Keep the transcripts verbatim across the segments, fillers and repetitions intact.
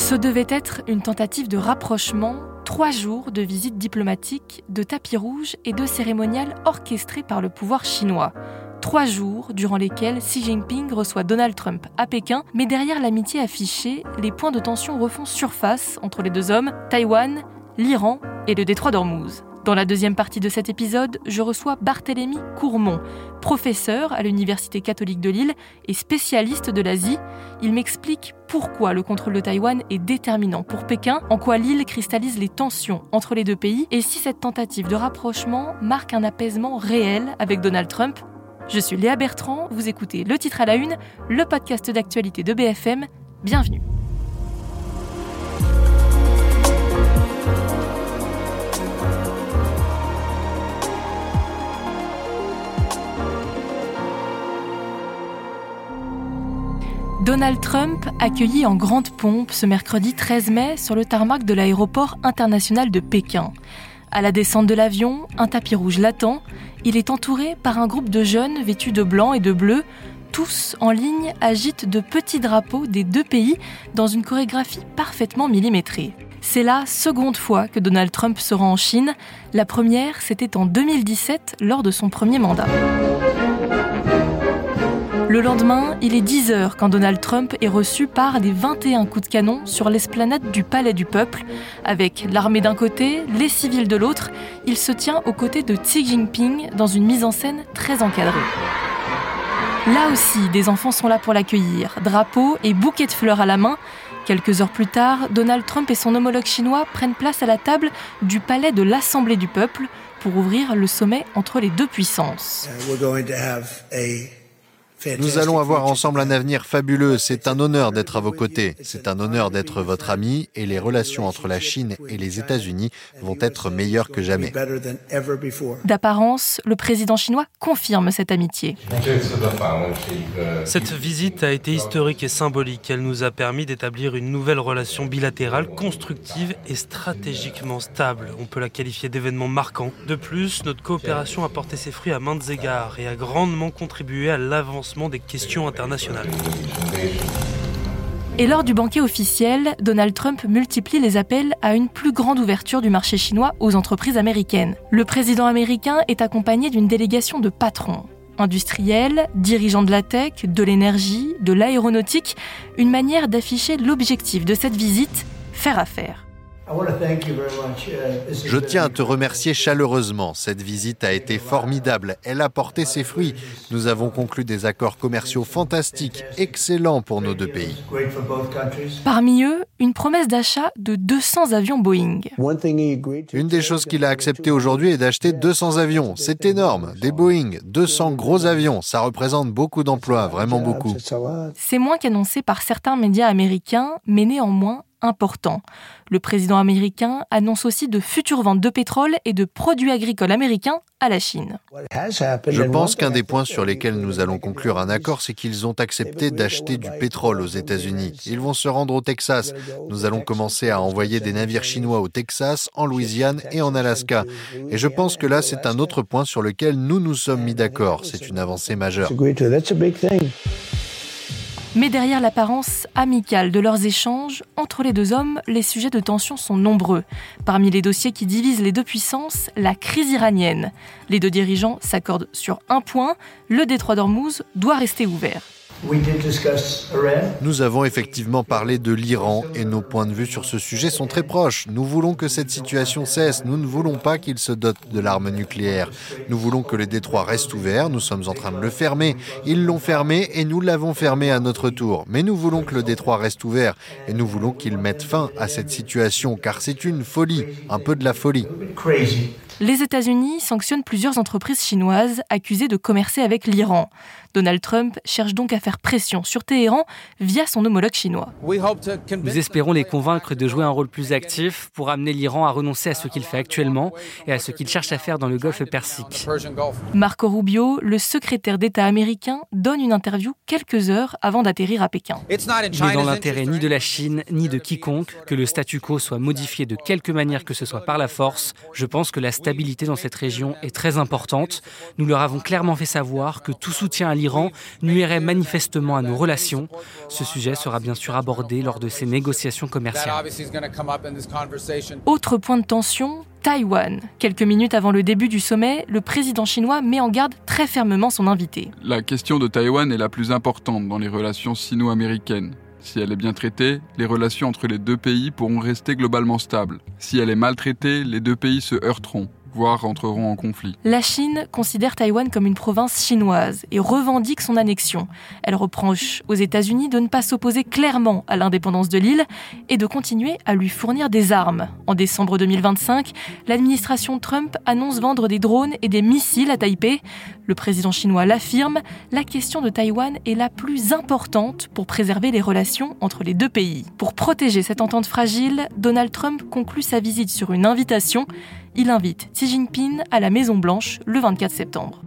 Ce devait être une tentative de rapprochement, trois jours de visites diplomatiques, de tapis rouges et de cérémonial orchestrés par le pouvoir chinois. Trois jours durant lesquels Xi Jinping reçoit Donald Trump à Pékin, mais derrière l'amitié affichée, les points de tension refont surface entre les deux hommes, Taïwan, l'Iran et le détroit d'Ormuz. Dans la deuxième partie de cet épisode, je reçois Barthélemy Courmont, professeur à l'Université catholique de Lille et spécialiste de l'Asie. Il m'explique pourquoi le contrôle de Taïwan est déterminant pour Pékin, en quoi l'île cristallise les tensions entre les deux pays et si cette tentative de rapprochement marque un apaisement réel avec Donald Trump. Je suis Léa Bertrand, vous écoutez Le Titre à la Une, le podcast d'actualité de B F M. Bienvenue. Donald Trump accueilli en grande pompe ce mercredi treize mai sur le tarmac de l'aéroport international de Pékin. À la descente de l'avion, un tapis rouge l'attend. Il est entouré par un groupe de jeunes vêtus de blanc et de bleu. Tous, en ligne, agitent de petits drapeaux des deux pays dans une chorégraphie parfaitement millimétrée. C'est la seconde fois que Donald Trump se rend en Chine. La première, c'était en deux mille dix-sept, lors de son premier mandat. Le lendemain, il est dix heures quand Donald Trump est reçu par des vingt et un coups de canon sur l'esplanade du Palais du Peuple. Avec l'armée d'un côté, les civils de l'autre, il se tient aux côtés de Xi Jinping dans une mise en scène très encadrée. Là aussi, des enfants sont là pour l'accueillir, drapeaux et bouquets de fleurs à la main. Quelques heures plus tard, Donald Trump et son homologue chinois prennent place à la table du Palais de l'Assemblée du Peuple pour ouvrir le sommet entre les deux puissances. Nous allons avoir ensemble un avenir fabuleux. C'est un honneur d'être à vos côtés. C'est un honneur d'être votre ami et les relations entre la Chine et les États-Unis vont être meilleures que jamais. D'apparence, le président chinois confirme cette amitié. Cette visite a été historique et symbolique. Elle nous a permis d'établir une nouvelle relation bilatérale constructive et stratégiquement stable. On peut la qualifier d'événement marquant. De plus, notre coopération a porté ses fruits à maintes égards et a grandement contribué à l'avancement des questions internationales. Et lors du banquet officiel, Donald Trump multiplie les appels à une plus grande ouverture du marché chinois aux entreprises américaines. Le président américain est accompagné d'une délégation de patrons, industriels, dirigeants de la tech, de l'énergie, de l'aéronautique, une manière d'afficher l'objectif de cette visite, faire affaire. Je tiens à te remercier chaleureusement. Cette visite a été formidable. Elle a porté ses fruits. Nous avons conclu des accords commerciaux fantastiques, excellents pour nos deux pays. Parmi eux, une promesse d'achat de deux cents avions Boeing. Une des choses qu'il a accepté aujourd'hui est d'acheter deux cents avions. C'est énorme. Des Boeing, deux cents gros avions. Ça représente beaucoup d'emplois, vraiment beaucoup. C'est moins qu'annoncé par certains médias américains, mais néanmoins important. Le président américain annonce aussi de futures ventes de pétrole et de produits agricoles américains à la Chine. Je pense qu'un des points sur lesquels nous allons conclure un accord, c'est qu'ils ont accepté d'acheter du pétrole aux États-Unis. Ils vont se rendre au Texas. Nous allons commencer à envoyer des navires chinois au Texas, en Louisiane et en Alaska. Et je pense que là, c'est un autre point sur lequel nous nous sommes mis d'accord. C'est une avancée majeure. Mais derrière l'apparence amicale de leurs échanges, entre les deux hommes, les sujets de tension sont nombreux. Parmi les dossiers qui divisent les deux puissances, la crise iranienne. Les deux dirigeants s'accordent sur un point, le détroit d'Ormuz doit rester ouvert. Nous avons effectivement parlé de l'Iran et nos points de vue sur ce sujet sont très proches. Nous voulons que cette situation cesse. Nous ne voulons pas qu'il se dote de l'arme nucléaire. Nous voulons que le détroit reste ouvert. Nous sommes en train de le fermer. Ils l'ont fermé et nous l'avons fermé à notre tour. Mais nous voulons que le détroit reste ouvert et nous voulons qu'il mette fin à cette situation car c'est une folie, un peu de la folie. Les États-Unis sanctionnent plusieurs entreprises chinoises accusées de commercer avec l'Iran. Donald Trump cherche donc à faire pression sur Téhéran via son homologue chinois. Nous espérons les convaincre de jouer un rôle plus actif pour amener l'Iran à renoncer à ce qu'il fait actuellement et à ce qu'il cherche à faire dans le Golfe Persique. Marco Rubio, le secrétaire d'État américain, donne une interview quelques heures avant d'atterrir à Pékin. Il n'est dans l'intérêt ni de la Chine ni de quiconque que le statu quo soit modifié de quelque manière que ce soit par la force. Je pense que la stabilité stabilité dans cette région est très importante. Nous leur avons clairement fait savoir que tout soutien à l'Iran nuirait manifestement à nos relations. Ce sujet sera bien sûr abordé lors de ces négociations commerciales. Autre point de tension, Taïwan. Quelques minutes avant le début du sommet, le président chinois met en garde très fermement son invité. La question de Taïwan est la plus importante dans les relations sino-américaines. Si elle est bien traitée, les relations entre les deux pays pourront rester globalement stables. Si elle est mal traitée, les deux pays se heurteront, voire entreront en conflit. La Chine considère Taïwan comme une province chinoise et revendique son annexion. Elle reproche aux États-Unis de ne pas s'opposer clairement à l'indépendance de l'île et de continuer à lui fournir des armes. En décembre deux mille vingt-cinq, l'administration Trump annonce vendre des drones et des missiles à Taipei. Le président chinois l'affirme, la question de Taïwan est la plus importante pour préserver les relations entre les deux pays. Pour protéger cette entente fragile, Donald Trump conclut sa visite sur une invitation. Il invite Xi Jinping à la Maison-Blanche le vingt-quatre septembre.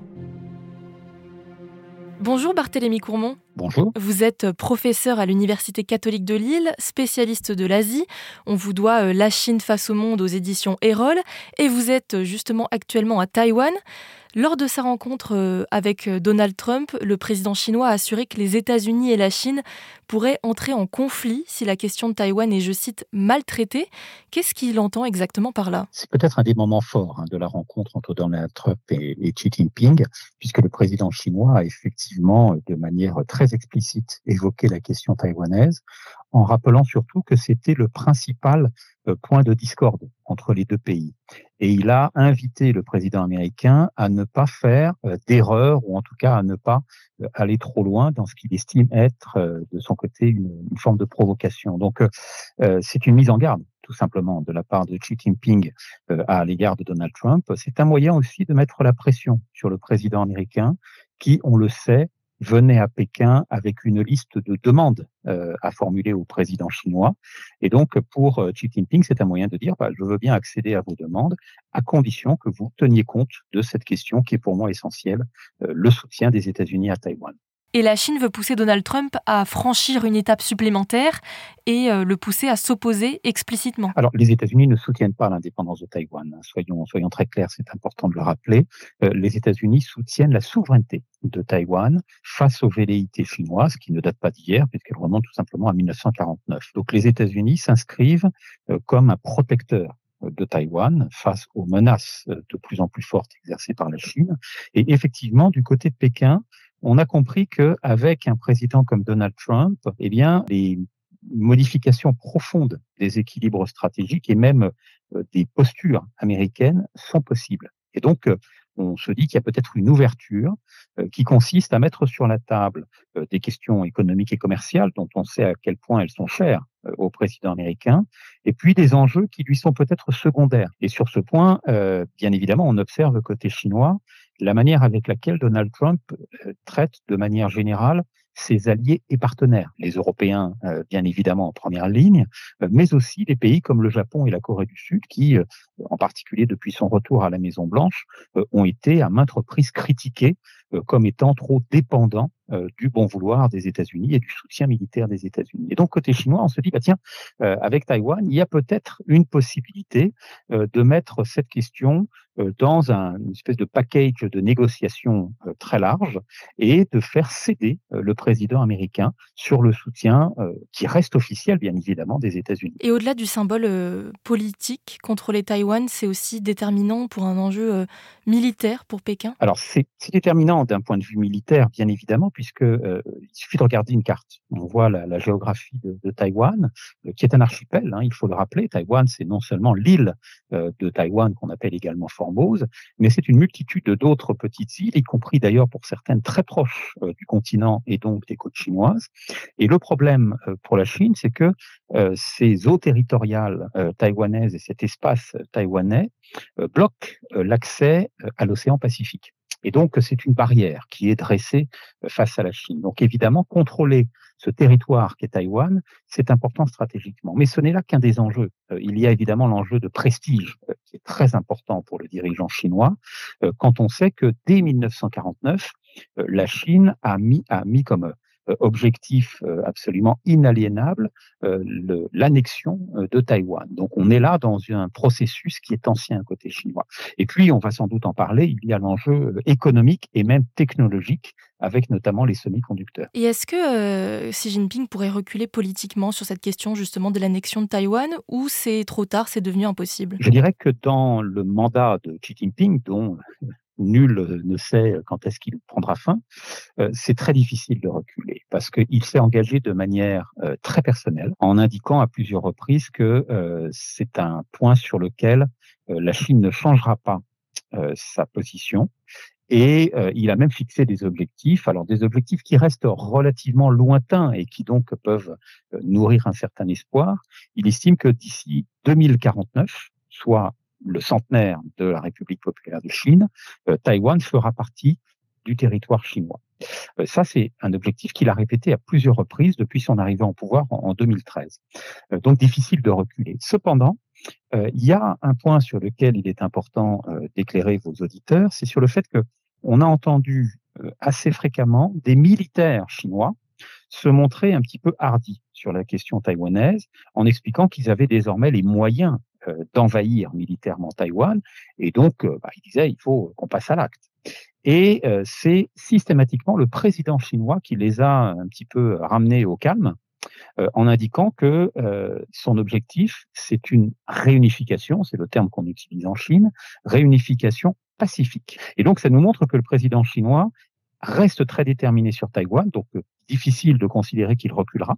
Bonjour Barthélémy Courmont. Bonjour. Vous êtes professeur à l'Université catholique de Lille, spécialiste de l'Asie. On vous doit La Chine face au monde aux éditions Erol et vous êtes justement actuellement à Taïwan. Lors de sa rencontre avec Donald Trump, le président chinois a assuré que les États-Unis et la Chine pourraient entrer en conflit si la question de Taïwan est, je cite, maltraitée. Qu'est-ce qu'il entend exactement par là ? C'est peut-être un des moments forts hein, de la rencontre entre Donald Trump et, et Xi Jinping, puisque le président chinois a effectivement, de manière très explicite, évoqué la question taïwanaise, en rappelant surtout que c'était le principal euh, point de discorde entre les deux pays. Et il a invité le président américain à ne pas faire euh, d'erreur, ou en tout cas à ne pas euh, aller trop loin dans ce qu'il estime être, euh, de son côté, une, une forme de provocation. Donc, euh, c'est une mise en garde, tout simplement, de la part de Xi Jinping euh, à l'égard de Donald Trump. C'est un moyen aussi de mettre la pression sur le président américain, qui, on le sait, venait à Pékin avec une liste de demandes euh, à formuler au président chinois. Et donc, pour euh, Xi Jinping, c'est un moyen de dire bah, « je veux bien accéder à vos demandes, à condition que vous teniez compte de cette question qui est pour moi essentielle, euh, le soutien des États-Unis à Taïwan ». Et la Chine veut pousser Donald Trump à franchir une étape supplémentaire et euh, le pousser à s'opposer explicitement. Alors, les États-Unis ne soutiennent pas l'indépendance de Taïwan. Soyons, soyons très clairs, c'est important de le rappeler. Euh, les États-Unis soutiennent la souveraineté de Taïwan face aux velléités chinoises, qui ne datent pas d'hier, puisqu'elles remontent tout simplement à mille neuf cent quarante-neuf. Donc, les États-Unis s'inscrivent euh, comme un protecteur de Taïwan face aux menaces de plus en plus fortes exercées par la Chine. Et effectivement, du côté de Pékin, on a compris qu'avec un président comme Donald Trump, eh bien, les modifications profondes des équilibres stratégiques et même euh, des postures américaines sont possibles. Et donc, euh, on se dit qu'il y a peut-être une ouverture euh, qui consiste à mettre sur la table euh, des questions économiques et commerciales dont on sait à quel point elles sont chères euh, au président américain, et puis des enjeux qui lui sont peut-être secondaires. Et sur ce point, euh, bien évidemment, on observe côté chinois la manière avec laquelle Donald Trump euh, traite de manière générale ses alliés et partenaires, les Européens euh, bien évidemment en première ligne, euh, mais aussi des pays comme le Japon et la Corée du Sud qui, euh, en particulier depuis son retour à la Maison-Blanche, euh, ont été à maintes reprises critiqués euh, comme étant trop dépendants euh, du bon vouloir des États-Unis et du soutien militaire des États-Unis. Et donc côté chinois, on se dit bah tiens, euh, avec Taïwan, il y a peut-être une possibilité euh, de mettre cette question euh, dans un, une espèce de package de négociations euh, très large et de faire céder euh, le président américain sur le soutien euh, qui reste officiel, bien évidemment, des États-Unis. Et au-delà du symbole euh, politique, contrôler Taïwan, c'est aussi déterminant pour un enjeu euh, militaire pour Pékin ? Alors, c'est, c'est déterminant d'un point de vue militaire, bien évidemment, puisque euh, il suffit de regarder une carte. On voit la, la géographie de, de Taïwan, euh, qui est un archipel, hein, il faut le rappeler. Taïwan, c'est non seulement l'île euh, de Taïwan, qu'on appelle également Formose, mais c'est une multitude d'autres petites îles, y compris d'ailleurs pour certaines très proches euh, du continent et donc des côtes chinoises. Et le problème euh, pour la Chine, c'est que euh, ces eaux territoriales euh, taïwanaises et cet espace taïwanais euh, bloquent euh, l'accès euh, à l'océan Pacifique. Et donc, c'est une barrière qui est dressée euh, face à la Chine. Donc, évidemment, contrôler ce territoire qu'est Taïwan, c'est important stratégiquement. Mais ce n'est là qu'un des enjeux. Euh, il y a évidemment l'enjeu de prestige euh, qui est très important pour le dirigeant chinois, euh, quand on sait que dès mille neuf cent quarante-neuf, euh, la Chine a mis, a mis comme euh, objectif euh, absolument inaliénable, euh, le, l'annexion euh, de Taïwan. Donc on est là dans un processus qui est ancien côté chinois. Et puis, on va sans doute en parler, il y a l'enjeu économique et même technologique, avec notamment les semi-conducteurs. Et est-ce que euh, Xi Jinping pourrait reculer politiquement sur cette question justement de l'annexion de Taïwan, ou c'est trop tard, c'est devenu impossible? Je dirais que dans le mandat de Xi Jinping, dont nul ne sait quand est-ce qu'il prendra fin, euh, c'est très difficile de reculer parce qu'il s'est engagé de manière euh, très personnelle en indiquant à plusieurs reprises que euh, c'est un point sur lequel euh, la Chine ne changera pas euh, sa position. Et euh, il a même fixé des objectifs, alors des objectifs qui restent relativement lointains et qui donc peuvent euh, nourrir un certain espoir. Il estime que d'ici deux mille quarante-neuf, soit le centenaire de la République populaire de Chine, euh, Taïwan fera partie du territoire chinois. Euh, ça, c'est un objectif qu'il a répété à plusieurs reprises depuis son arrivée en pouvoir en, en deux mille treize. Euh, donc difficile de reculer. Cependant, Euh, il y a un point sur lequel il est important euh, d'éclairer vos auditeurs, c'est sur le fait que on a entendu euh, assez fréquemment des militaires chinois se montrer un petit peu hardis sur la question taïwanaise, en expliquant qu'ils avaient désormais les moyens euh, d'envahir militairement Taïwan, et donc euh, bah, ils disaient il faut qu'on passe à l'acte. Et euh, c'est systématiquement le président chinois qui les a un petit peu ramenés au calme, Euh, en indiquant que euh, son objectif, c'est une réunification, c'est le terme qu'on utilise en Chine, réunification pacifique. Et donc, ça nous montre que le président chinois reste très déterminé sur Taïwan, donc euh, difficile de considérer qu'il reculera.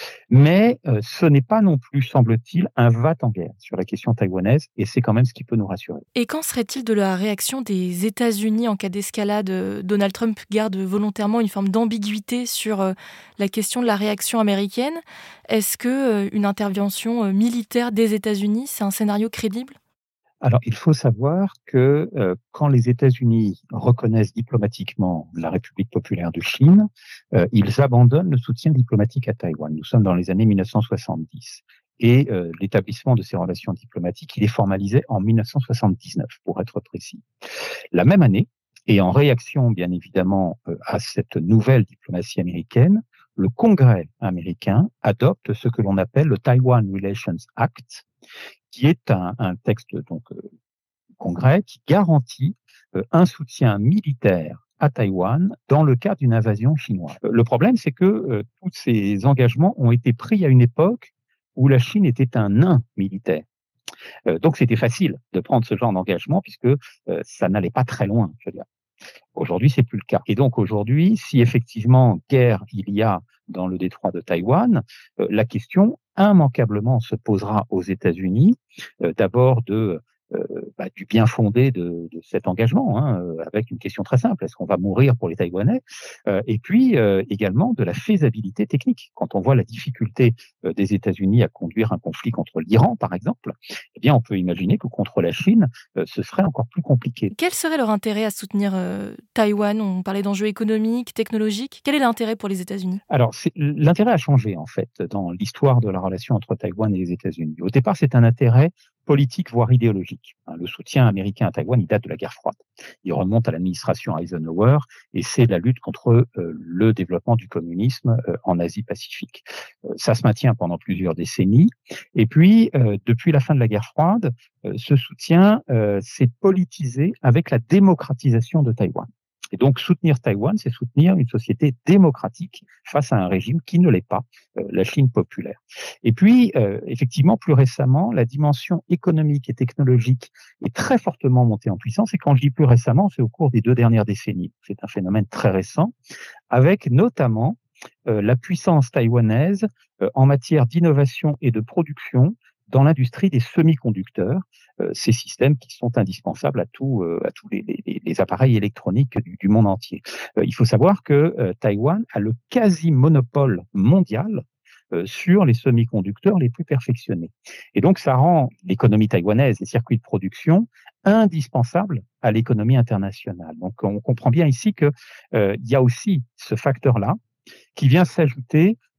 Mais euh, ce n'est pas non plus, semble-t-il, un va-t-en-guerre sur la question taïwanaise, et c'est quand même ce qui peut nous rassurer. Et qu'en serait-il de la réaction des États-Unis en cas d'escalade? Donald Trump garde volontairement une forme d'ambiguïté sur euh, la question de la réaction américaine. Est-ce que euh, une intervention euh, militaire des États-Unis, c'est un scénario crédible? Alors, il faut savoir que euh, quand les États-Unis reconnaissent diplomatiquement la République populaire de Chine, euh, ils abandonnent le soutien diplomatique à Taïwan. Nous sommes dans les années mille neuf cent soixante-dix. Et euh, l'établissement de ces relations diplomatiques, il est formalisé en mille neuf cent soixante-dix-neuf, pour être précis. La même année, et en réaction, bien évidemment, euh, à cette nouvelle diplomatie américaine, le Congrès américain adopte ce que l'on appelle le Taiwan Relations Act, qui est un, un texte donc euh, du Congrès qui garantit euh, un soutien militaire à Taïwan dans le cas d'une invasion chinoise. Euh, le problème, c'est que euh, tous ces engagements ont été pris à une époque où la Chine était un nain militaire. Euh, donc, c'était facile de prendre ce genre d'engagement puisque euh, ça n'allait pas très loin, je veux dire. Aujourd'hui, c'est plus le cas. Et donc aujourd'hui, si effectivement guerre il y a dans le détroit de Taïwan, euh, la question immanquablement se posera aux États-Unis, euh, d'abord de euh, bah, du bien fondé de, de cet engagement, hein, avec une question très simple, est-ce qu'on va mourir pour les Taïwanais, euh, et puis euh, également de la faisabilité technique. Quand on voit la difficulté euh, des États-Unis à conduire un conflit contre l'Iran, par exemple, eh bien on peut imaginer que contre la Chine, euh, ce serait encore plus compliqué. Quel serait leur intérêt à soutenir euh, Taïwan? On parlait d'enjeux économiques, technologiques. Quel est l'intérêt pour les États-Unis? Alors, c'est, l'intérêt a changé, en fait, dans l'histoire de la relation entre Taïwan et les États-Unis. Au départ, c'est un intérêt politique, voire idéologique. Le soutien américain à Taïwan, il date de la guerre froide. Il remonte à l'administration Eisenhower et c'est la lutte contre euh, le développement du communisme euh, en Asie-Pacifique. Euh, ça se maintient pendant plusieurs décennies. Et puis, euh, depuis la fin de la guerre froide, euh, ce soutien euh, s'est politisé avec la démocratisation de Taïwan. Et donc, soutenir Taïwan, c'est soutenir une société démocratique face à un régime qui ne l'est pas, euh, la Chine populaire. Et puis, euh, effectivement, plus récemment, la dimension économique et technologique est très fortement montée en puissance. Et quand je dis plus récemment, c'est au cours des deux dernières décennies. C'est un phénomène très récent, avec notamment euh, la puissance taïwanaise euh, en matière d'innovation et de production dans l'industrie des semi-conducteurs, euh, ces systèmes qui sont indispensables à, tout, euh, à tous les, les, les appareils électroniques du, du monde entier. Euh, il faut savoir que euh, Taïwan a le quasi-monopole mondial euh, sur les semi-conducteurs les plus perfectionnés. Et donc, ça rend l'économie taïwanaise, les circuits de production, indispensables à l'économie internationale. Donc, on comprend bien ici qu'il euh, y a aussi ce facteur-là qui vient s'ajouter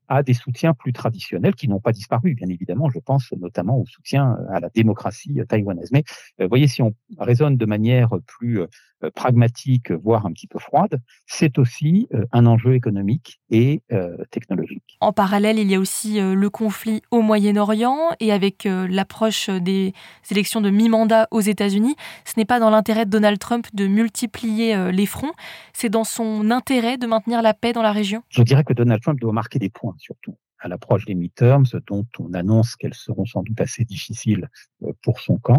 à des soutiens plus traditionnels qui n'ont pas disparu, bien évidemment. Je pense notamment au soutien à la démocratie taïwanaise. Mais vous voyez, si on raisonne de manière plus euh, pragmatique, voire un petit peu froide, c'est aussi euh, un enjeu économique et euh, technologique. En parallèle, il y a aussi euh, le conflit au Moyen-Orient et avec euh, l'approche des élections de mi-mandat aux États-Unis, ce n'est pas dans l'intérêt de Donald Trump de multiplier euh, les fronts, c'est dans son intérêt de maintenir la paix dans la région. Je dirais que Donald Trump doit marquer des points, surtout à l'approche des midterms, dont on annonce qu'elles seront sans doute assez difficiles pour son camp.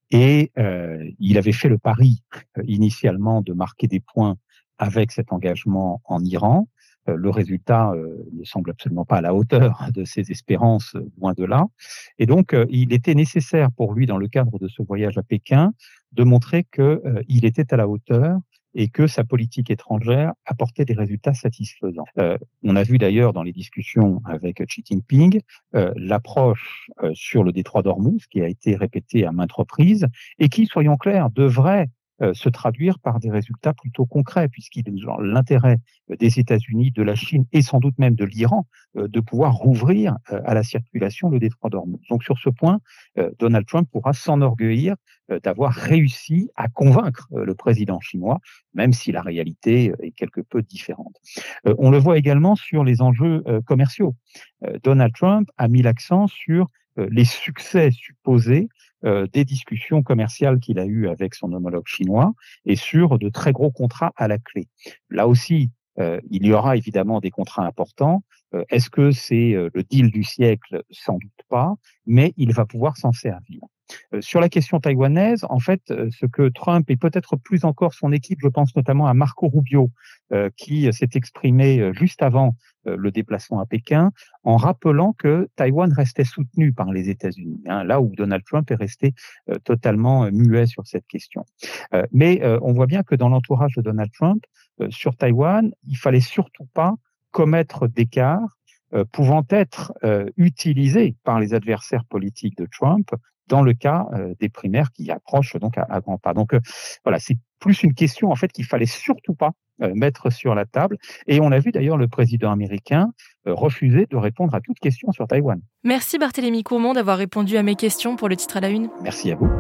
Et euh, il avait fait le pari euh, initialement de marquer des points avec cet engagement en Iran. Euh, le résultat euh, ne semble absolument pas à la hauteur de ses espérances, euh, loin de là. Et donc, euh, il était nécessaire pour lui, dans le cadre de ce voyage à Pékin, de montrer qu'il euh, était à la hauteur et que sa politique étrangère apportait des résultats satisfaisants. Euh, on a vu d'ailleurs dans les discussions avec Xi Jinping euh, l'approche euh, sur le détroit d'Ormuz qui a été répétée à maintes reprises et qui, soyons clairs, devrait euh, se traduire par des résultats plutôt concrets, puisqu'il est dans l'intérêt des États-Unis, de la Chine et sans doute même de l'Iran euh, de pouvoir rouvrir euh, à la circulation le détroit d'Ormuz. Donc sur ce point, euh, Donald Trump pourra s'enorgueillir euh, d'avoir réussi à convaincre euh, le président chinois, même si la réalité est quelque peu différente. Euh, on le voit également sur les enjeux euh, commerciaux. Euh, Donald Trump a mis l'accent sur euh, les succès supposés euh, des discussions commerciales qu'il a eues avec son homologue chinois et sur de très gros contrats à la clé. Là aussi, euh, il y aura évidemment des contrats importants. Euh, est-ce que c'est euh, le deal du siècle? Sans doute pas, mais il va pouvoir s'en servir. Euh, sur la question taïwanaise, en fait, euh, ce que Trump et peut-être plus encore son équipe, je pense notamment à Marco Rubio, euh, qui euh, s'est exprimé euh, juste avant euh, le déplacement à Pékin, en rappelant que Taïwan restait soutenu par les États-Unis, hein, là où Donald Trump est resté euh, totalement euh, muet sur cette question. Euh, mais euh, on voit bien que dans l'entourage de Donald Trump, euh, sur Taïwan, il fallait surtout pas commettre d'écart euh, pouvant être euh, utilisés par les adversaires politiques de Trump dans le cas euh, des primaires qui approchent donc à, à grands pas. Donc euh, voilà, c'est plus une question en fait qu'il fallait surtout pas euh, mettre sur la table. Et on a vu d'ailleurs le président américain euh, refuser de répondre à toute question sur Taïwan. Merci Barthélémy Courmont d'avoir répondu à mes questions pour le titre à la une. Merci à vous.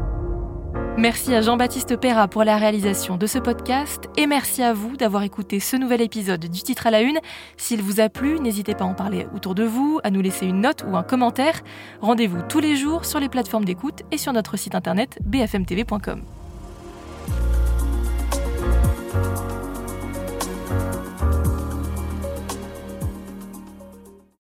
Merci à Jean-Baptiste Perra pour la réalisation de ce podcast et merci à vous d'avoir écouté ce nouvel épisode du Titre à la Une. S'il vous a plu, n'hésitez pas à en parler autour de vous, à nous laisser une note ou un commentaire. Rendez-vous tous les jours sur les plateformes d'écoute et sur notre site internet b f m t v point com.